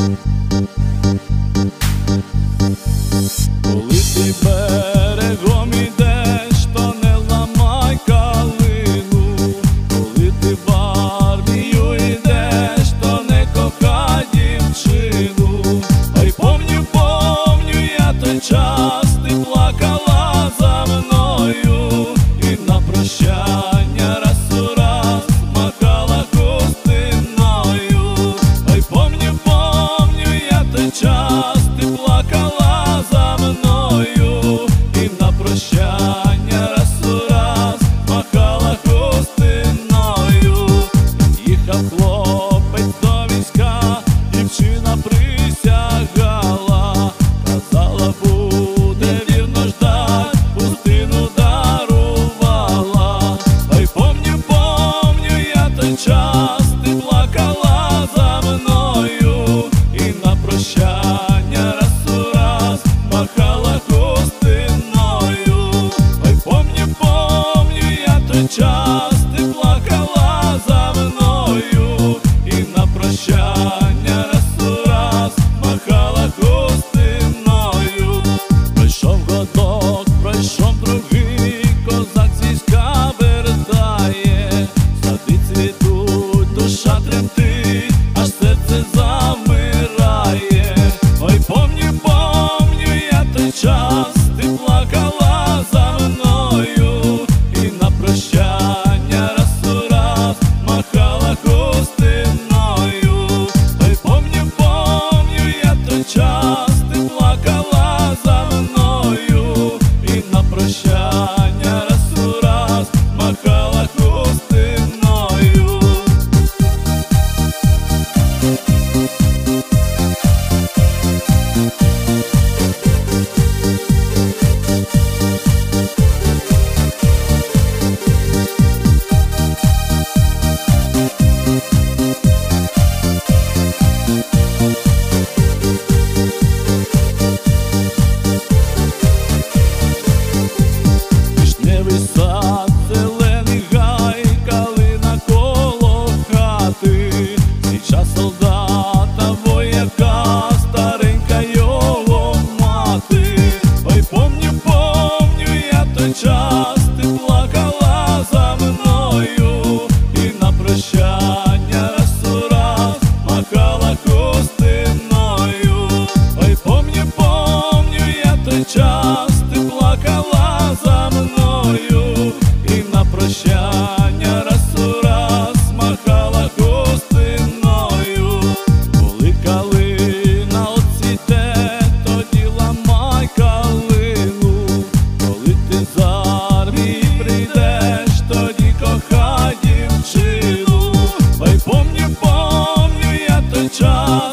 Коли ти берегом ідеш, то не ламай калину. Коли ти в армію йдеш, то не кохай дівчину. Ой, помню, я той час, ти плакала за мною, і на прощання раз у раз махала хустиною. Ой, помню, я той час, ти плакала за мною, і на прощання раз у раз махала хустиною. Їхав хлопець до війська, дівчина присягала, казала, буде вірно ждать, хустину дарувала. Ой, помню, я той час, ти плакала за мною, і на прощання раз у раз махала хустиною. Ой, помню, я той час, ти плакала за мною, і на прощання раз у раз махала хустиною. Пройшов годок, пройшов другий, козак з війська вертає. Сади цвітуть, душа тремтить, аж серце замирає. Ой, помню, я той час, ти плакала за мною, і на прощання раз у раз махала хустиною. Ой, помню, я той час, ти плакала за мною, і на прощання раз у раз махала хустиною. Вишневий сад, зелений гай, калина коло хати. Січа солдата, вояка, старенька його мати. Ой, помню, я той час, ти плакала за мною, і на прощання раз у раз махала хустиною. Ой, помню, я той час, ти плакала за мною, і на прощання раз у раз махала хустиною. Коли калина оцвіте, тоді ламай калину. Коли ти з армії прийдеш, тоді кохай дівчину. Ой, помню, я той час,